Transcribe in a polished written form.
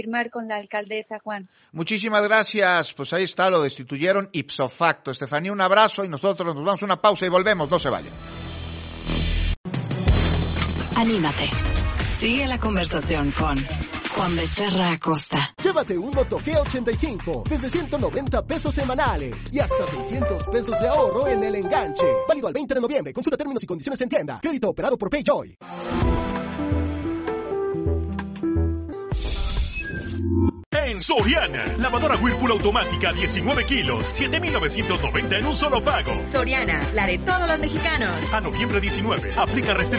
Firmar con la alcaldesa, Juan. Muchísimas gracias. Pues ahí está, lo destituyeron ipso facto. Estefanía, un abrazo y nosotros nos damos una pausa y volvemos. No se vayan. Anímate. Sigue la conversación con Juan Becerra Acosta. Llévate un Moto G85 desde 190 pesos semanales y hasta 600 pesos de ahorro en el enganche. Válido al 20 de noviembre. Consulta términos y condiciones en tienda. Crédito operado por PayJoy. En Soriana, lavadora Whirlpool automática 19 kilos, 7,990 en un solo pago. Soriana, la de todos los mexicanos. A noviembre 19, aplica restricciones.